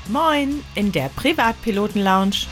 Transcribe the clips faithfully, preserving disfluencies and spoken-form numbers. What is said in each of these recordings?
Moin in der Privatpiloten-Lounge.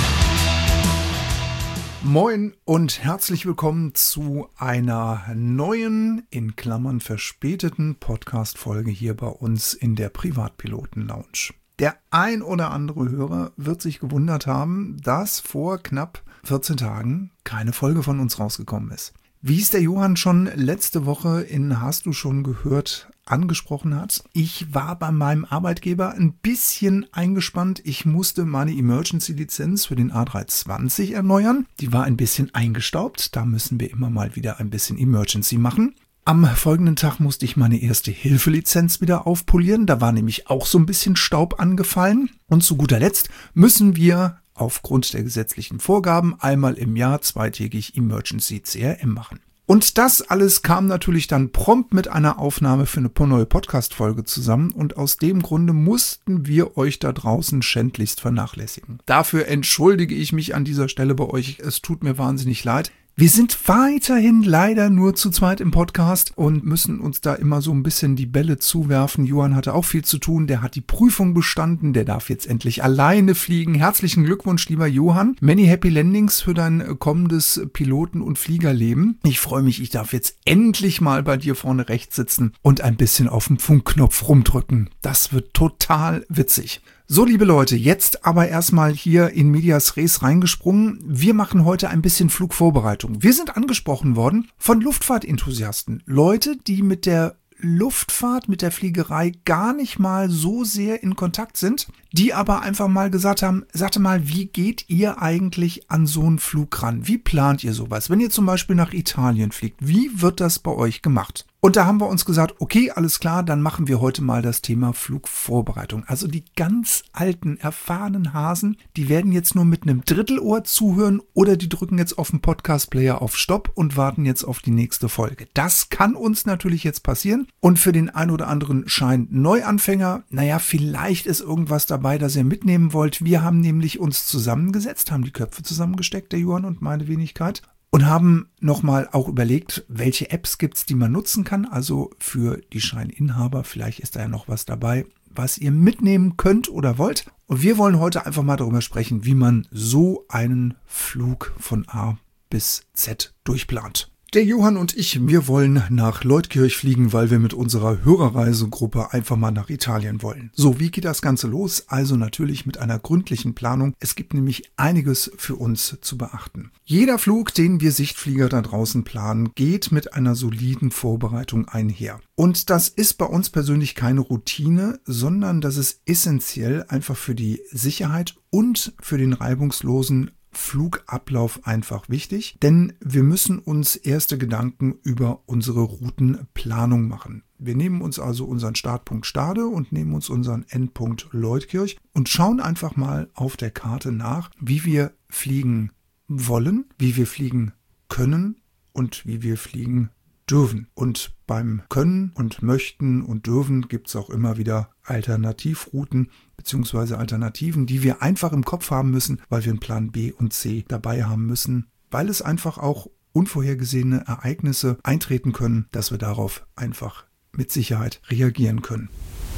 Moin und herzlich willkommen zu einer neuen, in Klammern verspäteten Podcast-Folge hier bei uns in der Privatpiloten-Lounge. Der ein oder andere Hörer wird sich gewundert haben, dass vor knapp vierzehn Tagen keine Folge von uns rausgekommen ist. Wie es der Johann schon letzte Woche in Hast du schon gehört angesprochen hat, ich war bei meinem Arbeitgeber ein bisschen eingespannt. Ich musste meine Emergency-Lizenz für den A drei zwanzig erneuern. Die war ein bisschen eingestaubt. Da müssen wir immer mal wieder ein bisschen Emergency machen. Am folgenden Tag musste ich meine erste Hilfelizenz wieder aufpolieren. Da war nämlich auch so ein bisschen Staub angefallen. Und zu guter Letzt müssen wir aufgrund der gesetzlichen Vorgaben einmal im Jahr zweitägig Emergency C R M machen. Und das alles kam natürlich dann prompt mit einer Aufnahme für eine neue Podcast-Folge zusammen und aus dem Grunde mussten wir euch da draußen schändlichst vernachlässigen. Dafür entschuldige ich mich an dieser Stelle bei euch. Es tut mir wahnsinnig leid. Wir sind weiterhin leider nur zu zweit im Podcast und müssen uns da immer so ein bisschen die Bälle zuwerfen. Johann hatte auch viel zu tun, der hat die Prüfung bestanden, der darf jetzt endlich alleine fliegen. Herzlichen Glückwunsch, lieber Johann. Many happy landings für dein kommendes Piloten- und Fliegerleben. Ich freue mich, ich darf jetzt endlich mal bei dir vorne rechts sitzen und ein bisschen auf den Funkknopf rumdrücken. Das wird total witzig. So, liebe Leute, jetzt aber erstmal hier in Medias Res reingesprungen. Wir machen heute ein bisschen Flugvorbereitung. Wir sind angesprochen worden von Luftfahrtenthusiasten. Leute, die mit der Luftfahrt, mit der Fliegerei gar nicht mal so sehr in Kontakt sind, die aber einfach mal gesagt haben, sagt mal, wie geht ihr eigentlich an so einen Flug ran? Wie plant ihr sowas? Wenn ihr zum Beispiel nach Italien fliegt, wie wird das bei euch gemacht? Und da haben wir uns gesagt, okay, alles klar, dann machen wir heute mal das Thema Flugvorbereitung. Also die ganz alten, erfahrenen Hasen, die werden jetzt nur mit einem Drittelohr zuhören oder die drücken jetzt auf dem Podcast-Player auf Stopp und warten jetzt auf die nächste Folge. Das kann uns natürlich jetzt passieren. Und für den ein oder anderen Schein-Neuanfänger, naja, vielleicht ist irgendwas dabei, das ihr mitnehmen wollt. Wir haben nämlich uns zusammengesetzt, haben die Köpfe zusammengesteckt, der Johann und meine Wenigkeit. Und haben nochmal auch überlegt, welche Apps gibt's, die man nutzen kann. Also für die Scheininhaber, vielleicht ist da ja noch was dabei, was ihr mitnehmen könnt oder wollt. Und wir wollen heute einfach mal darüber sprechen, wie man so einen Flug von A bis Z durchplant. Der Johann und ich, wir wollen nach Leutkirch fliegen, weil wir mit unserer Hörerreisegruppe einfach mal nach Italien wollen. So, wie geht das Ganze los? Also natürlich mit einer gründlichen Planung. Es gibt nämlich einiges für uns zu beachten. Jeder Flug, den wir Sichtflieger da draußen planen, geht mit einer soliden Vorbereitung einher. Und das ist bei uns persönlich keine Routine, sondern das ist essentiell einfach für die Sicherheit und für den reibungslosen Flugablauf einfach wichtig, denn wir müssen uns erste Gedanken über unsere Routenplanung machen. Wir nehmen uns also unseren Startpunkt Stade und nehmen uns unseren Endpunkt Leutkirch und schauen einfach mal auf der Karte nach, wie wir fliegen wollen, wie wir fliegen können und wie wir fliegen dürfen. Und beim Können und Möchten und Dürfen gibt es auch immer wieder Alternativrouten bzw. Alternativen, die wir einfach im Kopf haben müssen, weil wir einen Plan B und C dabei haben müssen, weil es einfach auch unvorhergesehene Ereignisse eintreten können, dass wir darauf einfach mit Sicherheit reagieren können.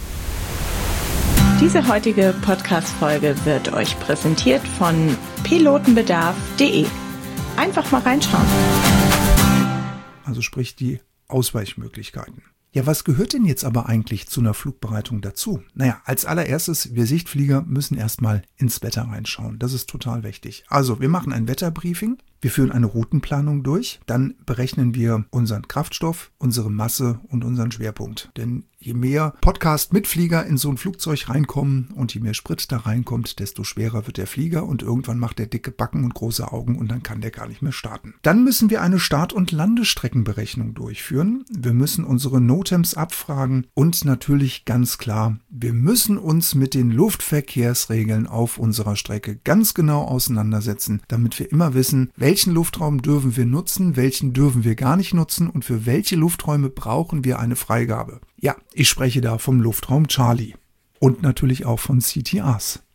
Diese heutige Podcast-Folge wird euch präsentiert von pilotenbedarf punkt de. Einfach mal reinschauen. Also sprich die Ausweichmöglichkeiten. Ja, was gehört denn jetzt aber eigentlich zu einer Flugbereitung dazu? Naja, als allererstes, wir Sichtflieger müssen erstmal ins Wetter reinschauen. Das ist total wichtig. Also, wir machen ein Wetterbriefing, wir führen eine Routenplanung durch, dann berechnen wir unseren Kraftstoff, unsere Masse und unseren Schwerpunkt. Denn je mehr Podcast-Mitflieger in so ein Flugzeug reinkommen und je mehr Sprit da reinkommt, desto schwerer wird der Flieger und irgendwann macht der dicke Backen und große Augen und dann kann der gar nicht mehr starten. Dann müssen wir eine Start- und Landestreckenberechnung durchführen. Wir müssen unsere NOTAMs abfragen und natürlich ganz klar, wir müssen uns mit den Luftverkehrsregeln auf unserer Strecke ganz genau auseinandersetzen, damit wir immer wissen, welchen Luftraum dürfen wir nutzen, welchen dürfen wir gar nicht nutzen und für welche Lufträume brauchen wir eine Freigabe. Ja, ich spreche da vom Luftraum Charlie und natürlich auch von C T As.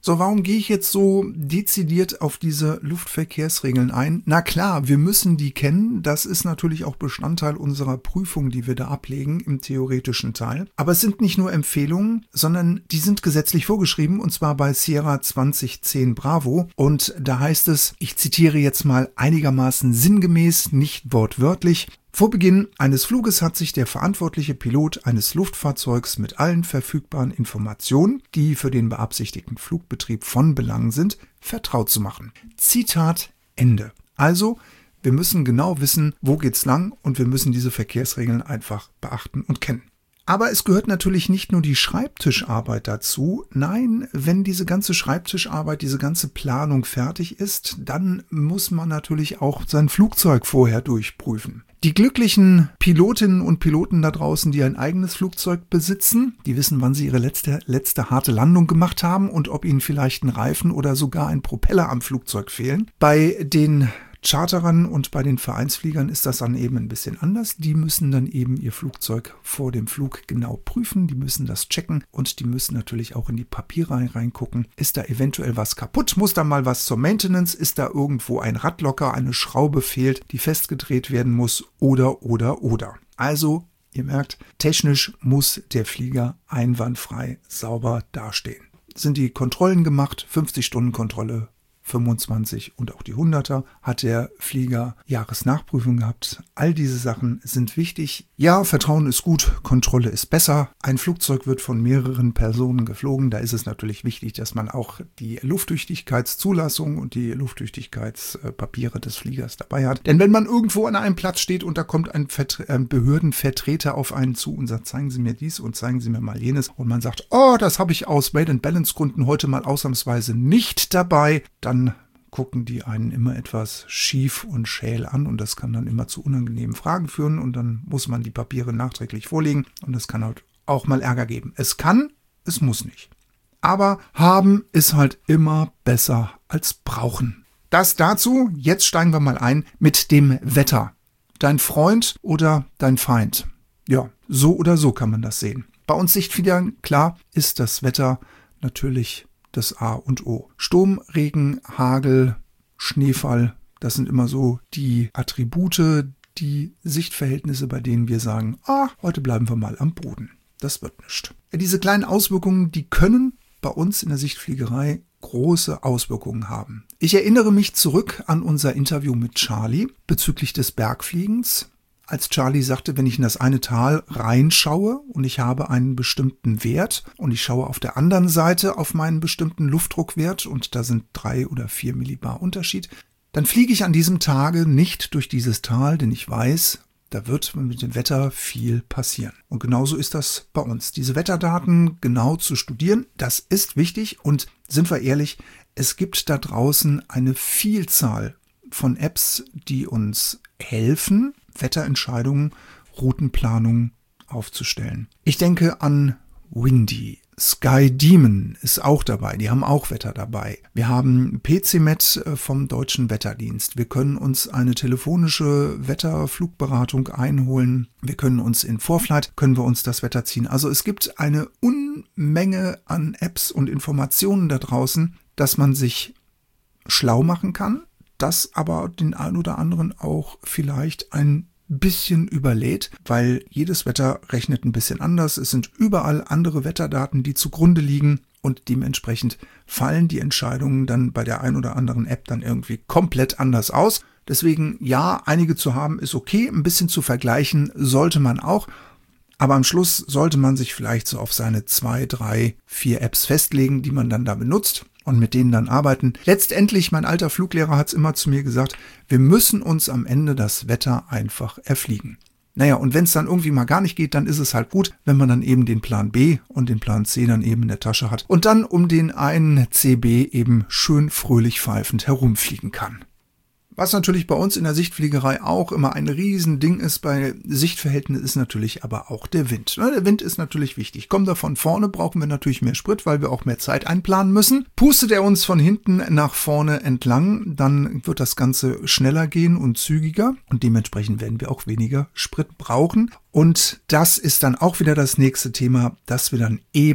So, warum gehe ich jetzt so dezidiert auf diese Luftverkehrsregeln ein? Na klar, wir müssen die kennen. Das ist natürlich auch Bestandteil unserer Prüfung, die wir da ablegen im theoretischen Teil. Aber es sind nicht nur Empfehlungen, sondern die sind gesetzlich vorgeschrieben, und zwar bei Sierra zwanzig zehn Bravo. Und da heißt es, ich zitiere jetzt mal einigermaßen sinngemäß, nicht wortwörtlich: Vor Beginn eines Fluges hat sich der verantwortliche Pilot eines Luftfahrzeugs mit allen verfügbaren Informationen, die für den beabsichtigten Flugbetrieb von Belang sind, vertraut zu machen. Zitat Ende. Also, wir müssen genau wissen, wo geht's lang, und wir müssen diese Verkehrsregeln einfach beachten und kennen. Aber es gehört natürlich nicht nur die Schreibtischarbeit dazu. Nein, wenn diese ganze Schreibtischarbeit, diese ganze Planung fertig ist, dann muss man natürlich auch sein Flugzeug vorher durchprüfen. Die glücklichen Pilotinnen und Piloten da draußen, die ein eigenes Flugzeug besitzen, die wissen, wann sie ihre letzte, letzte harte Landung gemacht haben und ob ihnen vielleicht ein Reifen oder sogar ein Propeller am Flugzeug fehlen. Bei den Charterern und bei den Vereinsfliegern ist das dann eben ein bisschen anders. Die müssen dann eben ihr Flugzeug vor dem Flug genau prüfen, die müssen das checken und die müssen natürlich auch in die Papiere reingucken. Ist da eventuell was kaputt? Muss da mal was zur Maintenance? Ist da irgendwo ein Radlocker, eine Schraube fehlt, die festgedreht werden muss? Oder, oder, oder. Also, ihr merkt, technisch muss der Flieger einwandfrei sauber dastehen. Sind die Kontrollen gemacht? fünfzig Stunden Kontrolle, fünfundzwanzig und auch die hunderter hat der Flieger Jahresnachprüfung gehabt. All diese Sachen sind wichtig. Ja, Vertrauen ist gut, Kontrolle ist besser. Ein Flugzeug wird von mehreren Personen geflogen. Da ist es natürlich wichtig, dass man auch die Lufttüchtigkeitszulassung und die Lufttüchtigkeitspapiere des Fliegers dabei hat. Denn wenn man irgendwo an einem Platz steht und da kommt ein, Vertre- ein Behördenvertreter auf einen zu und sagt, zeigen Sie mir dies und zeigen Sie mir mal jenes, und man sagt, oh, das habe ich aus Weight-and-Balance-Gründen heute mal ausnahmsweise nicht dabei, dann Dann gucken die einen immer etwas schief und schäl an, und das kann dann immer zu unangenehmen Fragen führen, und dann muss man die Papiere nachträglich vorlegen, und das kann halt auch mal Ärger geben. Es kann, es muss nicht. Aber haben ist halt immer besser als brauchen. Das dazu. Jetzt steigen wir mal ein mit dem Wetter. Dein Freund oder dein Feind? Ja, so oder so kann man das sehen. Bei uns Sichtfliegern, klar, ist das Wetter natürlich das A und O. Sturm, Regen, Hagel, Schneefall, das sind immer so die Attribute, die Sichtverhältnisse, bei denen wir sagen, ah, heute bleiben wir mal am Boden. Das wird nichts. Diese kleinen Auswirkungen, die können bei uns in der Sichtfliegerei große Auswirkungen haben. Ich erinnere mich zurück an unser Interview mit Charlie bezüglich des Bergfliegens. Als Charlie sagte, wenn ich in das eine Tal reinschaue und ich habe einen bestimmten Wert und ich schaue auf der anderen Seite auf meinen bestimmten Luftdruckwert und da sind drei oder vier Millibar Unterschied, dann fliege ich an diesem Tage nicht durch dieses Tal, denn ich weiß, da wird mit dem Wetter viel passieren. Und genauso ist das bei uns. Diese Wetterdaten genau zu studieren, das ist wichtig, und sind wir ehrlich, es gibt da draußen eine Vielzahl von Apps, die uns helfen, Wetterentscheidungen, Routenplanung aufzustellen. Ich denke an Windy. Sky Demon ist auch dabei, die haben auch Wetter dabei. Wir haben P C Met vom Deutschen Wetterdienst. Wir können uns eine telefonische Wetterflugberatung einholen. Wir können uns in Vorflight, können wir uns das Wetter ziehen. Also es gibt eine Unmenge an Apps und Informationen da draußen, dass man sich schlau machen kann, das aber den einen oder anderen auch vielleicht ein bisschen überlädt, weil jedes Wetter rechnet ein bisschen anders. Es sind überall andere Wetterdaten, die zugrunde liegen, und dementsprechend fallen die Entscheidungen dann bei der einen oder anderen App dann irgendwie komplett anders aus. Deswegen, ja, einige zu haben ist okay, ein bisschen zu vergleichen sollte man auch, aber am Schluss sollte man sich vielleicht so auf seine zwei, drei, vier Apps festlegen, die man dann da benutzt, und mit denen dann arbeiten. Letztendlich, mein alter Fluglehrer hat es immer zu mir gesagt, wir müssen uns am Ende das Wetter einfach erfliegen. Naja, und wenn es dann irgendwie mal gar nicht geht, dann ist es halt gut, wenn man dann eben den Plan B und den Plan C dann eben in der Tasche hat und dann um den einen C B eben schön fröhlich pfeifend herumfliegen kann. Was natürlich bei uns in der Sichtfliegerei auch immer ein Riesending ist bei Sichtverhältnissen, ist natürlich aber auch der Wind. Der Wind ist natürlich wichtig. Kommt er von vorne, brauchen wir natürlich mehr Sprit, weil wir auch mehr Zeit einplanen müssen. Pustet er uns von hinten nach vorne entlang, dann wird das Ganze schneller gehen und zügiger, und dementsprechend werden wir auch weniger Sprit brauchen. Und das ist dann auch wieder das nächste Thema, dass wir dann eben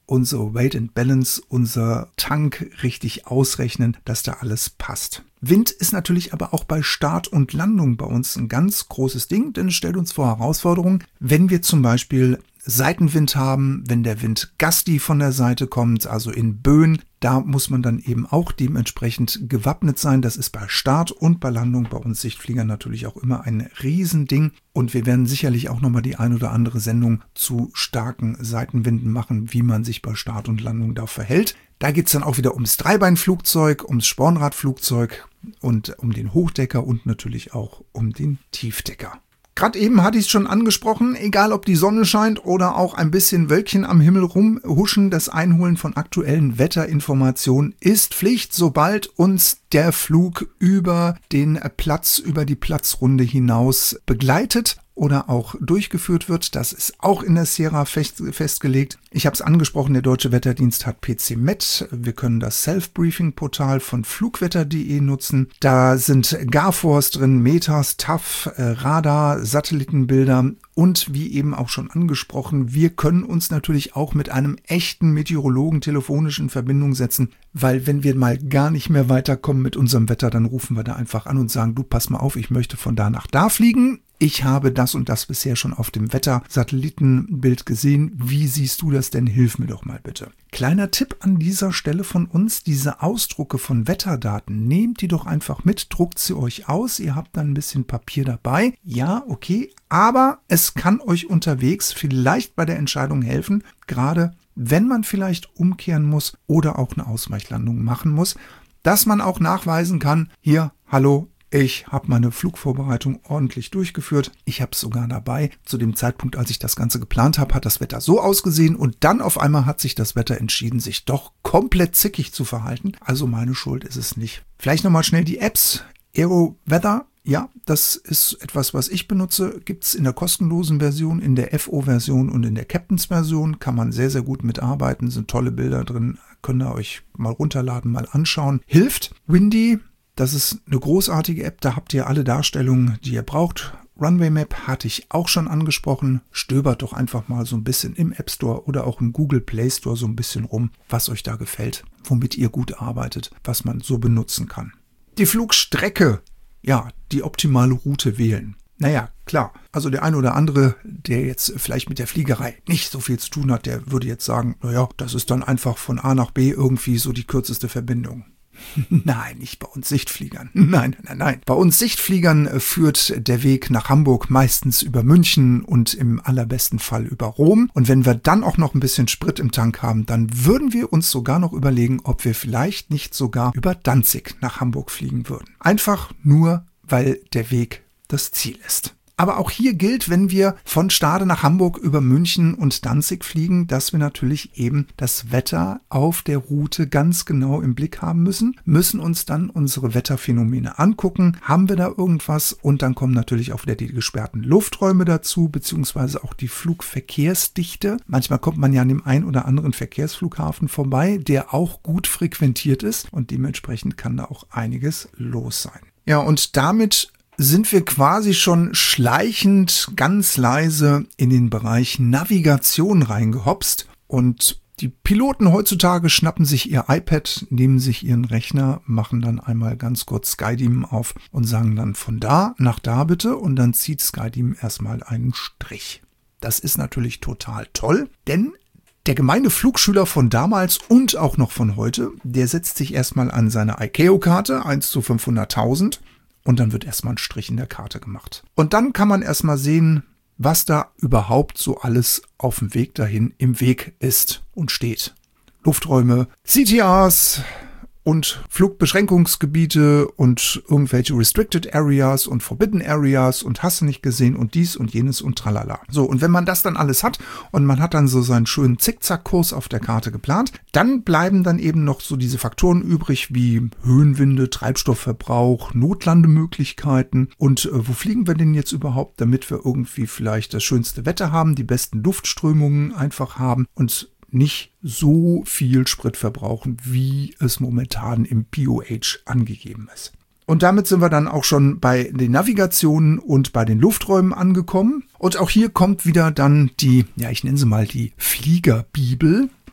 unsere Weight and Balance, unser Tank richtig ausrechnen, dass da alles passt. Wind ist natürlich aber auch bei Start und Landung bei uns ein ganz großes Ding, denn es stellt uns vor Herausforderungen, wenn wir zum Beispiel Seitenwind haben, wenn der Wind Gasti von der Seite kommt, also in Böen, da muss man dann eben auch dementsprechend gewappnet sein. Das ist bei Start und bei Landung bei uns Sichtfliegern natürlich auch immer ein Riesending. Und wir werden sicherlich auch nochmal die ein oder andere Sendung zu starken Seitenwinden machen, wie man sich bei Start und Landung da verhält. Da geht es dann auch wieder ums Dreibeinflugzeug, ums Spornradflugzeug und um den Hochdecker und natürlich auch um den Tiefdecker. Gerade eben hatte ich es schon angesprochen, egal ob die Sonne scheint oder auch ein bisschen Wölkchen am Himmel rumhuschen, das Einholen von aktuellen Wetterinformationen ist Pflicht, sobald uns der Flug über den Platz, über die Platzrunde hinaus begleitet oder auch durchgeführt wird. Das ist auch in der Sierra fest, festgelegt. Ich habe es angesprochen, der Deutsche Wetterdienst hat P C Met. Wir können das Self-Briefing-Portal von flugwetter punkt de nutzen. Da sind Garforce drin, Metas, T A F, Radar, Satellitenbilder und wie eben auch schon angesprochen, wir können uns natürlich auch mit einem echten Meteorologen telefonisch in Verbindung setzen, weil wenn wir mal gar nicht mehr weiterkommen mit unserem Wetter, dann rufen wir da einfach an und sagen, du pass mal auf, ich möchte von da nach da fliegen. Ich habe das und das bisher schon auf dem Wetter-Satellitenbild gesehen. Wie siehst du das denn? Hilf mir doch mal bitte. Kleiner Tipp an dieser Stelle von uns, diese Ausdrucke von Wetterdaten, nehmt die doch einfach mit, druckt sie euch aus. Ihr habt dann ein bisschen Papier dabei. Ja, okay, aber es kann euch unterwegs vielleicht bei der Entscheidung helfen, gerade wenn man vielleicht umkehren muss oder auch eine Ausweichlandung machen muss, dass man auch nachweisen kann, hier, hallo, ich habe meine Flugvorbereitung ordentlich durchgeführt. Ich habe es sogar dabei. Zu dem Zeitpunkt, als ich das Ganze geplant habe, hat das Wetter so ausgesehen und dann auf einmal hat sich das Wetter entschieden, sich doch komplett zickig zu verhalten. Also meine Schuld ist es nicht. Vielleicht nochmal schnell die Apps. Aero Weather. Ja, das ist etwas, was ich benutze. Gibt es in der kostenlosen Version, in der F O-Version und in der Captains-Version. Kann man sehr, sehr gut mitarbeiten. Sind tolle Bilder drin. Könnt ihr euch mal runterladen, mal anschauen. Hilft. Windy. Das ist eine großartige App, da habt ihr alle Darstellungen, die ihr braucht. Runway Map hatte ich auch schon angesprochen. Stöbert doch einfach mal so ein bisschen im App Store oder auch im Google Play Store so ein bisschen rum, was euch da gefällt, womit ihr gut arbeitet, was man so benutzen kann. Die Flugstrecke, ja, die optimale Route wählen. Naja, klar, also der eine oder andere, der jetzt vielleicht mit der Fliegerei nicht so viel zu tun hat, der würde jetzt sagen, naja, das ist dann einfach von A nach B irgendwie so die kürzeste Verbindung. Nein, nicht bei uns Sichtfliegern. Nein, nein, nein. Bei uns Sichtfliegern führt der Weg nach Hamburg meistens über München und im allerbesten Fall über Rom. Und wenn wir dann auch noch ein bisschen Sprit im Tank haben, dann würden wir uns sogar noch überlegen, ob wir vielleicht nicht sogar über Danzig nach Hamburg fliegen würden. Einfach nur, weil der Weg das Ziel ist. Aber auch hier gilt, wenn wir von Stade nach Hamburg über München und Danzig fliegen, dass wir natürlich eben das Wetter auf der Route ganz genau im Blick haben müssen, müssen uns dann unsere Wetterphänomene angucken. Haben wir da irgendwas? Und dann kommen natürlich auch wieder die gesperrten Lufträume dazu, beziehungsweise auch die Flugverkehrsdichte. Manchmal kommt man ja an dem einen oder anderen Verkehrsflughafen vorbei, der auch gut frequentiert ist und dementsprechend kann da auch einiges los sein. Ja, und damit sind wir quasi schon schleichend ganz leise in den Bereich Navigation reingehopst und die Piloten heutzutage schnappen sich ihr iPad, nehmen sich ihren Rechner, machen dann einmal ganz kurz Skydim auf und sagen dann von da nach da bitte und dann zieht Skydim erstmal einen Strich. Das ist natürlich total toll, denn der gemeine Flugschüler von damals und auch noch von heute, der setzt sich erstmal an seine I C A O-Karte eins zu fünfhunderttausend. Und dann wird erstmal ein Strich in der Karte gemacht. Und dann kann man erstmal sehen, was da überhaupt so alles auf dem Weg dahin im Weg ist und steht. Lufträume, C T Rs und Flugbeschränkungsgebiete und irgendwelche Restricted Areas und Forbidden Areas und hast du nicht gesehen und dies und jenes und tralala. So, und wenn man das dann alles hat und man hat dann so seinen schönen Zickzackkurs auf der Karte geplant, dann bleiben dann eben noch so diese Faktoren übrig wie Höhenwinde, Treibstoffverbrauch, Notlandemöglichkeiten und äh, wo fliegen wir denn jetzt überhaupt, damit wir irgendwie vielleicht das schönste Wetter haben, die besten Luftströmungen einfach haben und nicht so viel Sprit verbrauchen, wie es momentan im P O H angegeben ist. Und damit sind wir dann auch schon bei den Navigationen und bei den Lufträumen angekommen. Und auch hier kommt wieder dann die, ja ich nenne sie mal die Fliegerbibel.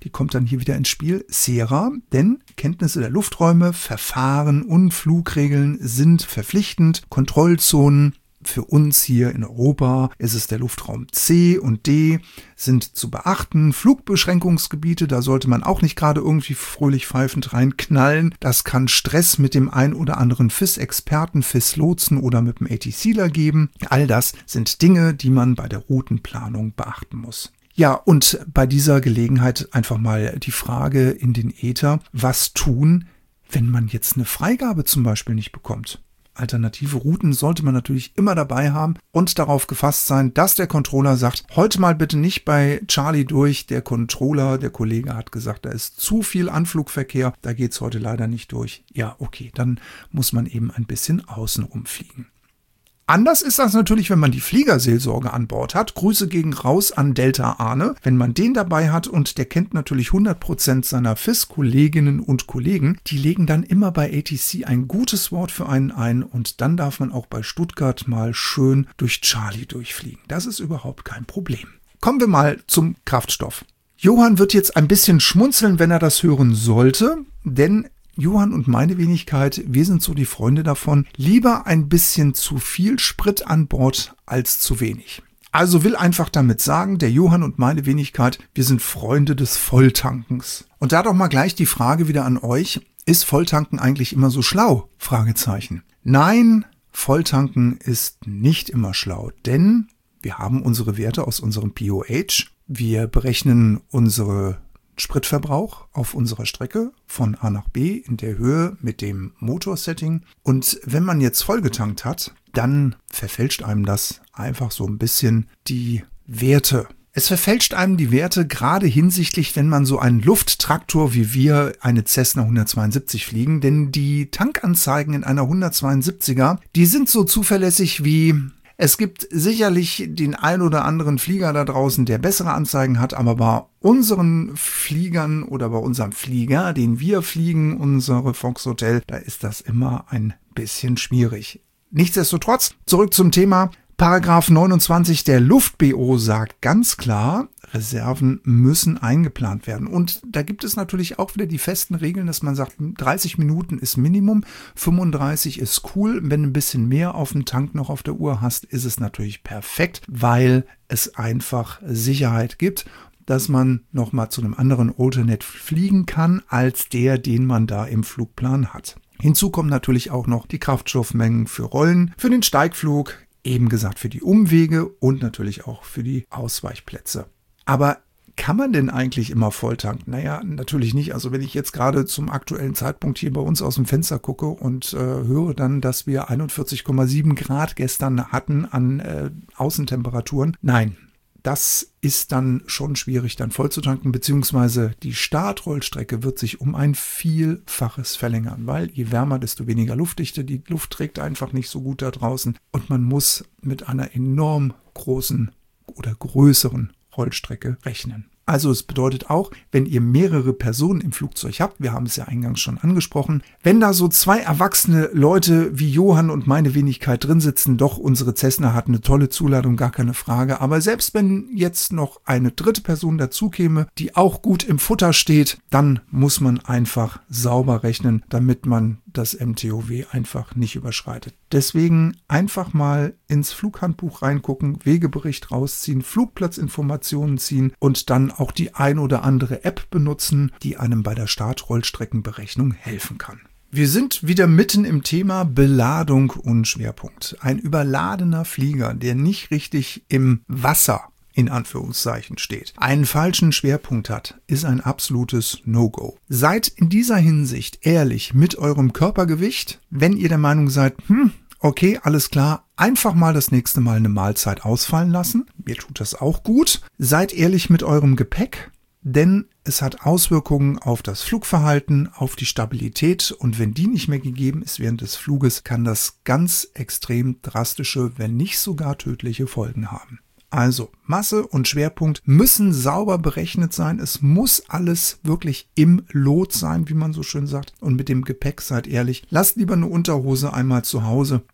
die kommt dann hier wieder ins Spiel, SERA, denn Kenntnisse der Lufträume, Verfahren und Flugregeln sind verpflichtend, Kontrollzonen. Für uns hier in Europa ist es der Luftraum C und D, sind zu beachten. Flugbeschränkungsgebiete, da sollte man auch nicht gerade irgendwie fröhlich pfeifend reinknallen. Das kann Stress mit dem ein oder anderen F I S-Experten, F I S-Lotsen oder mit dem ATCler geben. All das sind Dinge, die man bei der Routenplanung beachten muss. Ja, und bei dieser Gelegenheit einfach mal die Frage in den Äther, was tun, wenn man jetzt eine Freigabe zum Beispiel nicht bekommt? Alternative Routen sollte man natürlich immer dabei haben und darauf gefasst sein, dass der Controller sagt, heute mal bitte nicht bei Charlie durch. Der Controller, der Kollege hat gesagt, da ist zu viel Anflugverkehr, da geht's heute leider nicht durch. Ja, okay, dann muss man eben ein bisschen außenrum fliegen. Anders ist das natürlich, wenn man die Fliegerseelsorge an Bord hat. Grüße gehen raus an Delta Arne. Wenn man den dabei hat und der kennt natürlich hundert Prozent seiner F I S-Kolleginnen und Kollegen, die legen dann immer bei A T C ein gutes Wort für einen ein und dann darf man auch bei Stuttgart mal schön durch Charlie durchfliegen. Das ist überhaupt kein Problem. Kommen wir mal zum Kraftstoff. Johann wird jetzt ein bisschen schmunzeln, wenn er das hören sollte, denn Johann und meine Wenigkeit, wir sind so die Freunde davon, lieber ein bisschen zu viel Sprit an Bord als zu wenig. Also will einfach damit sagen, der Johann und meine Wenigkeit, wir sind Freunde des Volltankens. Und da doch mal gleich die Frage wieder an euch, ist Volltanken eigentlich immer so schlau? Fragezeichen. Nein, Volltanken ist nicht immer schlau, denn wir haben unsere Werte aus unserem P O H, wir berechnen unsere Spritverbrauch auf unserer Strecke von A nach B in der Höhe mit dem Motorsetting. Und wenn man jetzt vollgetankt hat, dann verfälscht einem das einfach so ein bisschen die Werte. Es verfälscht einem die Werte gerade hinsichtlich, wenn man so einen Lufttraktor wie wir eine Cessna hundertzweiundsiebzig fliegen, denn die Tankanzeigen in einer hundertzweiundsiebziger, die sind so zuverlässig wie... Es gibt sicherlich den ein oder anderen Flieger da draußen, der bessere Anzeigen hat, aber bei unseren Fliegern oder bei unserem Flieger, den wir fliegen, unsere Fox-Hotel, da ist das immer ein bisschen schwierig. Nichtsdestotrotz, zurück zum Thema. Paragraph neunundzwanzig der Luft-B O sagt ganz klar, Reserven müssen eingeplant werden. Und da gibt es natürlich auch wieder die festen Regeln, dass man sagt, dreißig Minuten ist Minimum, fünfunddreißig ist cool. Wenn du ein bisschen mehr auf dem Tank noch auf der Uhr hast, ist es natürlich perfekt, weil es einfach Sicherheit gibt, dass man nochmal zu einem anderen Alternate fliegen kann, als der, den man da im Flugplan hat. Hinzu kommen natürlich auch noch die Kraftstoffmengen für Rollen, für den Steigflug, eben gesagt für die Umwege und natürlich auch für die Ausweichplätze. Aber kann man denn eigentlich immer volltanken? Naja, natürlich nicht. Also wenn ich jetzt gerade zum aktuellen Zeitpunkt hier bei uns aus dem Fenster gucke und äh, höre dann, dass wir einundvierzig Komma sieben Grad gestern hatten an äh, Außentemperaturen. Nein, das ist dann schon schwierig, dann voll zu tanken, beziehungsweise die Startrollstrecke wird sich um ein Vielfaches verlängern, weil je wärmer, desto weniger Luftdichte, die Luft trägt einfach nicht so gut da draußen und man muss mit einer enorm großen oder größeren Rollstrecke rechnen. Also es bedeutet auch, wenn ihr mehrere Personen im Flugzeug habt, wir haben es ja eingangs schon angesprochen, wenn da so zwei erwachsene Leute wie Johann und meine Wenigkeit drin sitzen, doch unsere Cessna hat eine tolle Zuladung, gar keine Frage, aber selbst wenn jetzt noch eine dritte Person dazu käme, die auch gut im Futter steht, dann muss man einfach sauber rechnen, damit man das M T O W einfach nicht überschreitet. Deswegen einfach mal ins Flughandbuch reingucken, Wegebericht rausziehen, Flugplatzinformationen ziehen und dann auch die ein oder andere App benutzen, die einem bei der Startrollstreckenberechnung helfen kann. Wir sind wieder mitten im Thema Beladung und Schwerpunkt. Ein überladener Flieger, der nicht richtig im Wasser in Anführungszeichen steht, einen falschen Schwerpunkt hat, ist ein absolutes No-Go. Seid in dieser Hinsicht ehrlich mit eurem Körpergewicht, wenn ihr der Meinung seid, hm, okay, alles klar, einfach mal das nächste Mal eine Mahlzeit ausfallen lassen. Mir tut das auch gut. Seid ehrlich mit eurem Gepäck, denn es hat Auswirkungen auf das Flugverhalten, auf die Stabilität und wenn die nicht mehr gegeben ist während des Fluges, kann das ganz extrem drastische, wenn nicht sogar tödliche Folgen haben. Also Masse und Schwerpunkt müssen sauber berechnet sein. Es muss alles wirklich im Lot sein, wie man so schön sagt. Und mit dem Gepäck seid ehrlich. Lasst lieber eine Unterhose einmal zu Hause und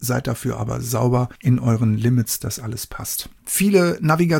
seid dafür aber sauber in euren Limits, dass alles passt. Viele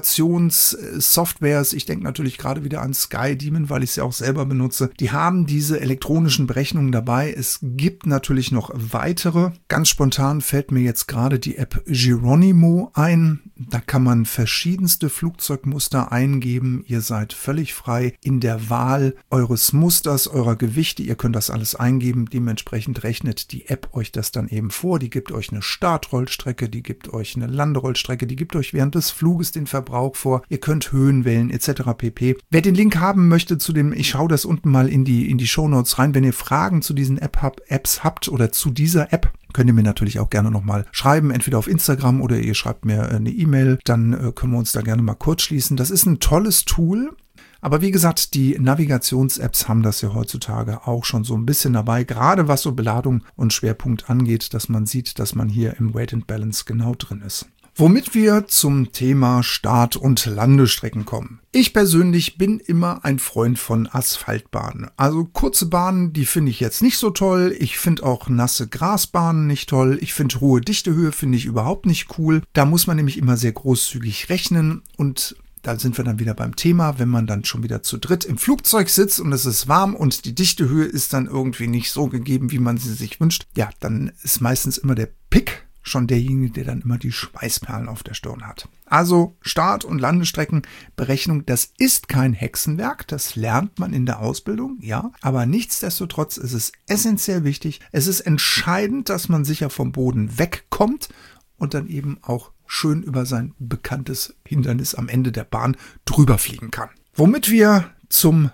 Navigationssoftwares, ich denke natürlich gerade wieder an SkyDemon, weil ich sie auch selber benutze, die haben diese elektronischen Berechnungen dabei. Es gibt natürlich noch weitere. Ganz spontan fällt mir jetzt gerade die App Geronimo ein. Da kann man verschiedenste Flugzeugmuster eingeben. Ihr seid völlig frei in der Wahl eures Musters, eurer Gewichte. Ihr könnt das alles eingeben. Dementsprechend rechnet die App euch das dann eben vor. Die gibt euch eine Startrollstrecke, die gibt euch eine Landerollstrecke, die gibt euch während des Fluges den Verbrauch vor. Ihr könnt Höhen wählen et cetera pp. Wer den Link haben möchte zu dem, ich schaue das unten mal in die, in die Shownotes rein. Wenn ihr Fragen zu diesen App hab, Apps habt oder zu dieser App, könnt ihr mir natürlich auch gerne nochmal schreiben, entweder auf Instagram oder ihr schreibt mir eine E-Mail. Dann äh, können wir uns da gerne mal kurz schließen. Das ist ein tolles Tool. Aber wie gesagt, die Navigations-Apps haben das ja heutzutage auch schon so ein bisschen dabei, gerade was so Beladung und Schwerpunkt angeht, dass man sieht, dass man hier im Weight and Balance genau drin ist. Womit wir zum Thema Start- und Landestrecken kommen. Ich persönlich bin immer ein Freund von Asphaltbahnen. Also kurze Bahnen, die finde ich jetzt nicht so toll. Ich finde auch nasse Grasbahnen nicht toll. Ich finde hohe Dichtehöhe finde ich überhaupt nicht cool. Da muss man nämlich immer sehr großzügig rechnen und da sind wir dann wieder beim Thema, wenn man dann schon wieder zu dritt im Flugzeug sitzt und es ist warm und die Dichtehöhe ist dann irgendwie nicht so gegeben, wie man sie sich wünscht. Ja, dann ist meistens immer der Pick schon derjenige, der dann immer die Schweißperlen auf der Stirn hat. Also Start- und Landestreckenberechnung, das ist kein Hexenwerk, das lernt man in der Ausbildung, ja, aber nichtsdestotrotz ist es essentiell wichtig. Es ist entscheidend, dass man sicher vom Boden wegkommt und dann eben auch schön über sein bekanntes Hindernis am Ende der Bahn drüber fliegen kann. Womit wir zum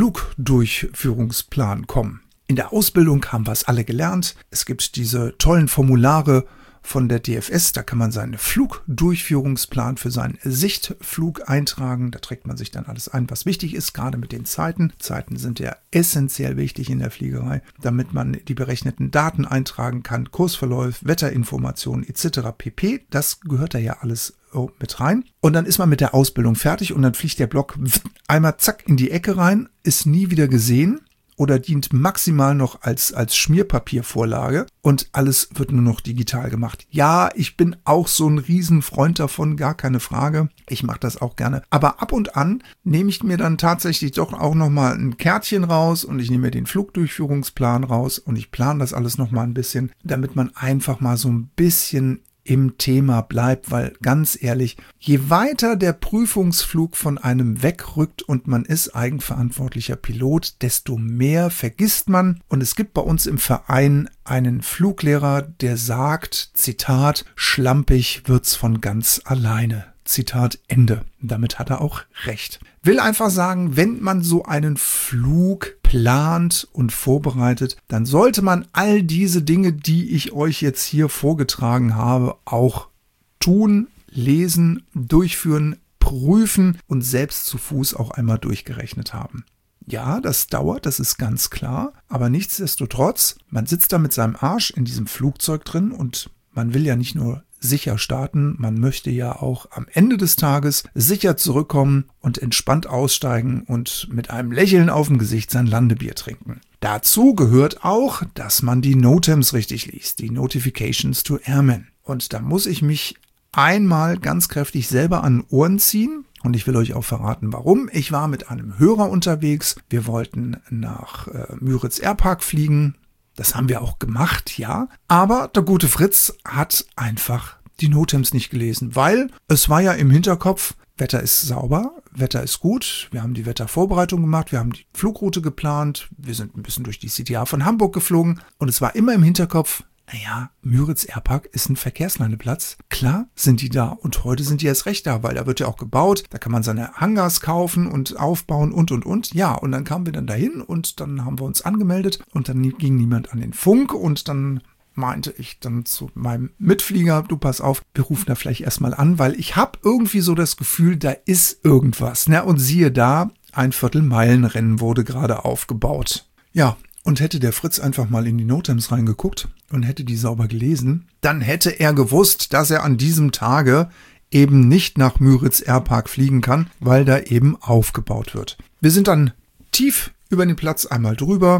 Flugdurchführungsplan kommen. In der Ausbildung haben wir es alle gelernt. Es gibt diese tollen Formulare von der D F S, da kann man seinen Flugdurchführungsplan für seinen Sichtflug eintragen. Da trägt man sich dann alles ein, was wichtig ist, gerade mit den Zeiten. Zeiten sind ja essentiell wichtig in der Fliegerei, damit man die berechneten Daten eintragen kann, Kursverläufe, Wetterinformationen et cetera pp. Das gehört da ja alles mit rein. Und dann ist man mit der Ausbildung fertig und dann fliegt der Block einmal zack in die Ecke rein, ist nie wieder gesehen. Oder dient maximal noch als, als Schmierpapiervorlage und alles wird nur noch digital gemacht. Ja, ich bin auch so ein Riesenfreund davon, gar keine Frage. Ich mache das auch gerne. Aber ab und an nehme ich mir dann tatsächlich doch auch nochmal ein Kärtchen raus und ich nehme mir den Flugdurchführungsplan raus und ich plane das alles nochmal ein bisschen, damit man einfach mal so ein bisschen im Thema bleibt, weil ganz ehrlich, je weiter der Prüfungsflug von einem wegrückt und man ist eigenverantwortlicher Pilot, desto mehr vergisst man. Und es gibt bei uns im Verein einen Fluglehrer, der sagt, Zitat, schlampig wird's von ganz alleine. Zitat Ende. Damit hat er auch recht. Will einfach sagen, wenn man so einen Flug plant und vorbereitet, dann sollte man all diese Dinge, die ich euch jetzt hier vorgetragen habe, auch tun, lesen, durchführen, prüfen und selbst zu Fuß auch einmal durchgerechnet haben. Ja, das dauert, das ist ganz klar, aber nichtsdestotrotz, man sitzt da mit seinem Arsch in diesem Flugzeug drin und man will ja nicht nur sicher starten, man möchte ja auch am Ende des Tages sicher zurückkommen und entspannt aussteigen und mit einem Lächeln auf dem Gesicht sein Landebier trinken. Dazu gehört auch, dass man die NOTAMs richtig liest, die Notifications to Airmen. Und da muss ich mich einmal ganz kräftig selber an den Ohren ziehen. Und ich will euch auch verraten, warum. Ich war mit einem Hörer unterwegs. Wir wollten nach äh, Müritz Airpark fliegen. Das haben wir auch gemacht, ja. Aber der gute Fritz hat einfach die NOTAMs nicht gelesen, weil es war ja im Hinterkopf, Wetter ist sauber, Wetter ist gut. Wir haben die Wettervorbereitung gemacht, wir haben die Flugroute geplant, wir sind ein bisschen durch die C T A von Hamburg geflogen und es war immer im Hinterkopf, naja, Müritz Airpark ist ein Verkehrslandeplatz. Klar sind die da und heute sind die erst recht da, weil da wird ja auch gebaut. Da kann man seine Hangars kaufen und aufbauen und, und, und. Ja, und dann kamen wir dann dahin und dann haben wir uns angemeldet und dann ging niemand an den Funk und dann meinte ich dann zu meinem Mitflieger, du pass auf, wir rufen da vielleicht erstmal an, weil ich habe irgendwie so das Gefühl, da ist irgendwas. Ne? Und siehe da, ein Viertelmeilenrennen wurde gerade aufgebaut. Ja, und hätte der Fritz einfach mal in die NOTAMs reingeguckt und hätte die sauber gelesen, dann hätte er gewusst, dass er an diesem Tage eben nicht nach Müritz Airpark fliegen kann, weil da eben aufgebaut wird. Wir sind dann tief über den Platz einmal drüber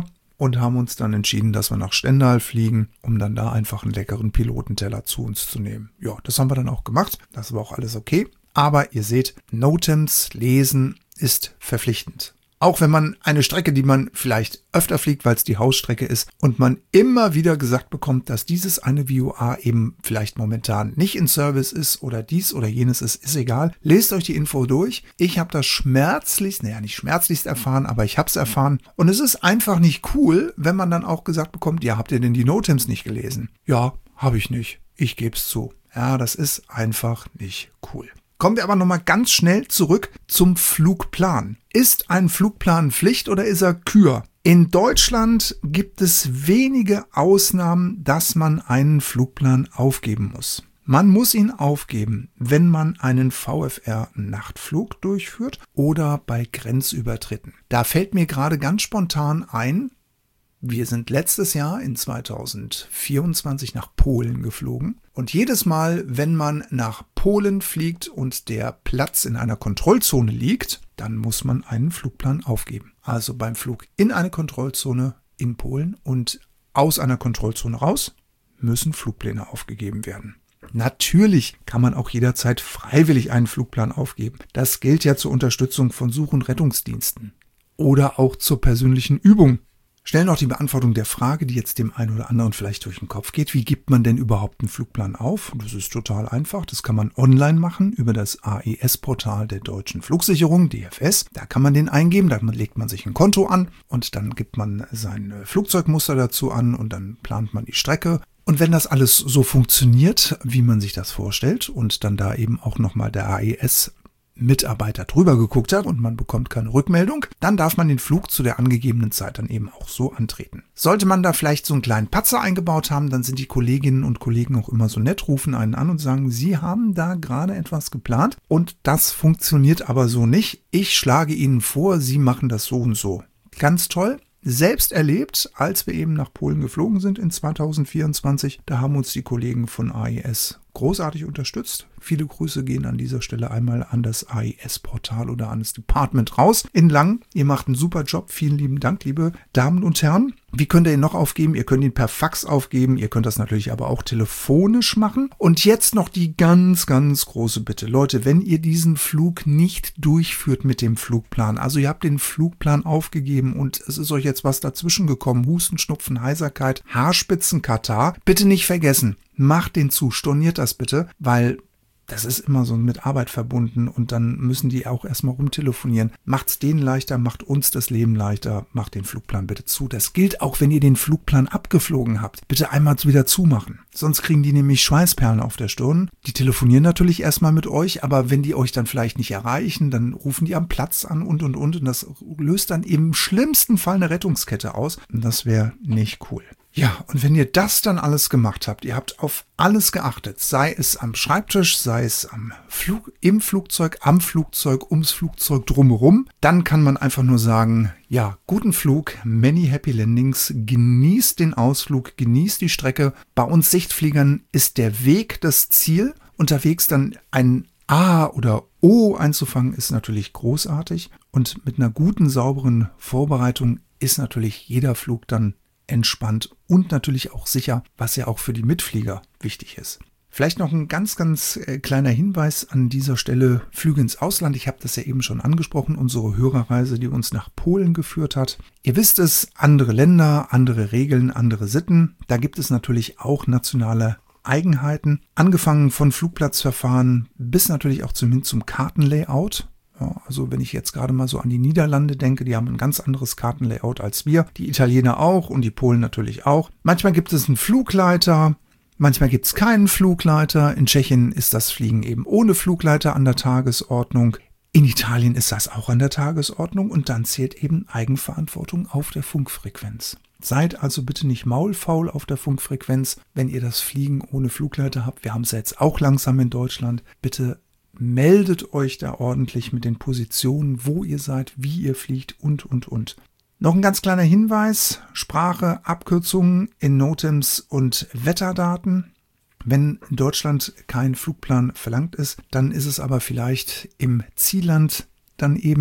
und haben uns dann entschieden, dass wir nach Stendal fliegen, um dann da einfach einen leckeren Pilotenteller zu uns zu nehmen. Ja, das haben wir dann auch gemacht. Das war auch alles okay. Aber ihr seht, Notems lesen ist verpflichtend. Auch wenn man eine Strecke, die man vielleicht öfter fliegt, weil es die Hausstrecke ist und man immer wieder gesagt bekommt, dass dieses eine V O A eben vielleicht momentan nicht in Service ist oder dies oder jenes ist, ist egal. Lest euch die Info durch. Ich habe das schmerzlichst, naja nicht schmerzlichst erfahren, aber ich habe es erfahren. Und es ist einfach nicht cool, wenn man dann auch gesagt bekommt, ja, habt ihr denn die Notems nicht gelesen? Ja, habe ich nicht. Ich gebe es zu. Ja, das ist einfach nicht cool. Kommen wir aber nochmal ganz schnell zurück zum Flugplan. Ist ein Flugplan Pflicht oder ist er Kür? In Deutschland gibt es wenige Ausnahmen, dass man einen Flugplan aufgeben muss. Man muss ihn aufgeben, wenn man einen V F R-Nachtflug durchführt oder bei Grenzübertritten. Da fällt mir gerade ganz spontan ein, wir sind letztes Jahr in zweitausendvierundzwanzig nach Polen geflogen und jedes Mal, wenn man nach Polen fliegt und der Platz in einer Kontrollzone liegt, dann muss man einen Flugplan aufgeben. Also beim Flug in eine Kontrollzone in Polen und aus einer Kontrollzone raus müssen Flugpläne aufgegeben werden. Natürlich kann man auch jederzeit freiwillig einen Flugplan aufgeben. Das gilt ja zur Unterstützung von Such- und Rettungsdiensten oder auch zur persönlichen Übung. Schnell noch die Beantwortung der Frage, die jetzt dem einen oder anderen vielleicht durch den Kopf geht. Wie gibt man denn überhaupt einen Flugplan auf? Das ist total einfach. Das kann man online machen über das A E S-Portal der Deutschen Flugsicherung, D F S. Da kann man den eingeben, da legt man sich ein Konto an und dann gibt man sein Flugzeugmuster dazu an und dann plant man die Strecke. Und wenn das alles so funktioniert, wie man sich das vorstellt und dann da eben auch nochmal der A E S Mitarbeiter drüber geguckt hat und man bekommt keine Rückmeldung, dann darf man den Flug zu der angegebenen Zeit dann eben auch so antreten. Sollte man da vielleicht so einen kleinen Patzer eingebaut haben, dann sind die Kolleginnen und Kollegen auch immer so nett, rufen einen an und sagen, sie haben da gerade etwas geplant und das funktioniert aber so nicht. Ich schlage Ihnen vor, Sie machen das so und so. Ganz toll. Selbst erlebt, als wir eben nach Polen geflogen sind in zweitausendvierundzwanzig. Da haben uns die Kollegen von A E S großartig unterstützt. Viele Grüße gehen an dieser Stelle einmal an das A E S-Portal oder an das Department raus in Langen. Ihr macht einen super Job. Vielen lieben Dank, liebe Damen und Herren. Wie könnt ihr ihn noch aufgeben? Ihr könnt ihn per Fax aufgeben. Ihr könnt das natürlich aber auch telefonisch machen. Und jetzt noch die ganz, ganz große Bitte. Leute, wenn ihr diesen Flug nicht durchführt mit dem Flugplan, also ihr habt den Flugplan aufgegeben und es ist euch jetzt was dazwischen gekommen, Husten, Schnupfen, Heiserkeit, Haarspitzenkatarrh, bitte nicht vergessen, macht den zu, storniert das bitte, weil das ist immer so mit Arbeit verbunden und dann müssen die auch erstmal rumtelefonieren. Macht's denen leichter, macht uns das Leben leichter, macht den Flugplan bitte zu. Das gilt auch, wenn ihr den Flugplan abgeflogen habt. Bitte einmal wieder zumachen. Sonst kriegen die nämlich Schweißperlen auf der Stirn. Die telefonieren natürlich erstmal mit euch, aber wenn die euch dann vielleicht nicht erreichen, dann rufen die am Platz an und und und und das löst dann im schlimmsten Fall eine Rettungskette aus. Und das wäre nicht cool. Ja, und wenn ihr das dann alles gemacht habt, ihr habt auf alles geachtet, sei es am Schreibtisch, sei es am Flug, im Flugzeug, am Flugzeug, ums Flugzeug drumherum, dann kann man einfach nur sagen, ja, guten Flug, many happy landings, genießt den Ausflug, genießt die Strecke. Bei uns Sichtfliegern ist der Weg das Ziel. Unterwegs dann ein A oder O einzufangen, ist natürlich großartig. Und mit einer guten, sauberen Vorbereitung ist natürlich jeder Flug dann entspannt und natürlich auch sicher, was ja auch für die Mitflieger wichtig ist. Vielleicht noch ein ganz, ganz kleiner Hinweis an dieser Stelle, Flüge ins Ausland. Ich habe das ja eben schon angesprochen, unsere Hörerreise, die uns nach Polen geführt hat. Ihr wisst es, andere Länder, andere Regeln, andere Sitten. Da gibt es natürlich auch nationale Eigenheiten, angefangen von Flugplatzverfahren bis natürlich auch zum, hin zum Kartenlayout. Ja, also wenn ich jetzt gerade mal so an die Niederlande denke, die haben ein ganz anderes Kartenlayout als wir. Die Italiener auch und die Polen natürlich auch. Manchmal gibt es einen Flugleiter, manchmal gibt es keinen Flugleiter. In Tschechien ist das Fliegen eben ohne Flugleiter an der Tagesordnung. In Italien ist das auch an der Tagesordnung und dann zählt eben Eigenverantwortung auf der Funkfrequenz. Seid also bitte nicht maulfaul auf der Funkfrequenz, wenn ihr das Fliegen ohne Flugleiter habt. Wir haben es ja jetzt auch langsam in Deutschland. Bitte meldet euch da ordentlich mit den Positionen, wo ihr seid, wie ihr fliegt und, und, und. Noch ein ganz kleiner Hinweis, Sprache, Abkürzungen in Notems und Wetterdaten. Wenn in Deutschland kein Flugplan verlangt ist, dann ist es aber vielleicht im Zielland dann eben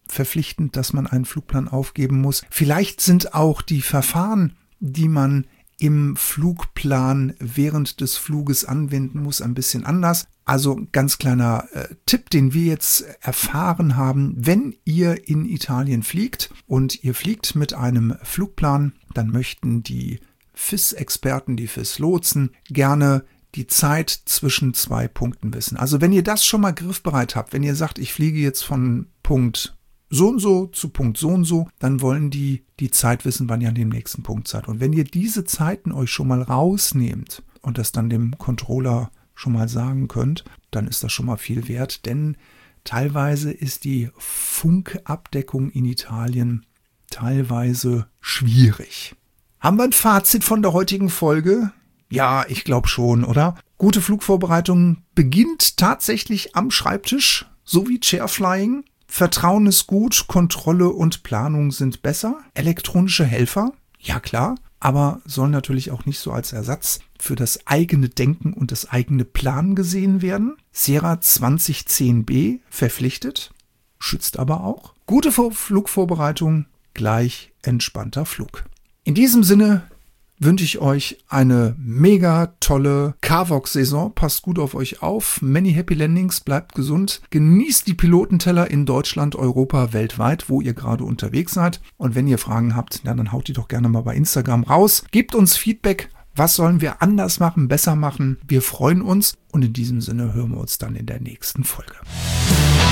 verpflichtend, dass man einen Flugplan aufgeben muss. Vielleicht sind auch die Verfahren, die man im Flugplan während des Fluges anwenden muss, ein bisschen anders. Also ganz kleiner äh, Tipp, den wir jetzt erfahren haben: Wenn ihr in Italien fliegt und ihr fliegt mit einem Flugplan, dann möchten die F I S-Experten, die F I S-Lotsen gerne die Zeit zwischen zwei Punkten wissen. Also wenn ihr das schon mal griffbereit habt, wenn ihr sagt, ich fliege jetzt von Punkt so und so zu Punkt so und so, dann wollen die die Zeit wissen, wann ihr an dem nächsten Punkt seid. Und wenn ihr diese Zeiten euch schon mal rausnehmt und das dann dem Controller schon mal sagen könnt, dann ist das schon mal viel wert, denn teilweise ist die Funkabdeckung in Italien teilweise schwierig. Haben wir ein Fazit von der heutigen Folge? Ja, ich glaube schon, oder? Gute Flugvorbereitung beginnt tatsächlich am Schreibtisch, so wie Chairflying. Vertrauen ist gut, Kontrolle und Planung sind besser. Elektronische Helfer, ja klar, aber sollen natürlich auch nicht so als Ersatz für das eigene Denken und das eigene Planen gesehen werden. SERA zwanzig zehn b verpflichtet, schützt aber auch. Gute Flugvorbereitung gleich entspannter Flug. In diesem Sinne wünsche ich euch eine mega tolle C A V O X-Saison. Passt gut auf euch auf. Many happy landings, bleibt gesund. Genießt die Pilotenteller in Deutschland, Europa, weltweit, wo ihr gerade unterwegs seid. Und wenn ihr Fragen habt, na, dann haut die doch gerne mal bei Instagram raus. Gebt uns Feedback. Was sollen wir anders machen, besser machen? Wir freuen uns. Und in diesem Sinne hören wir uns dann in der nächsten Folge.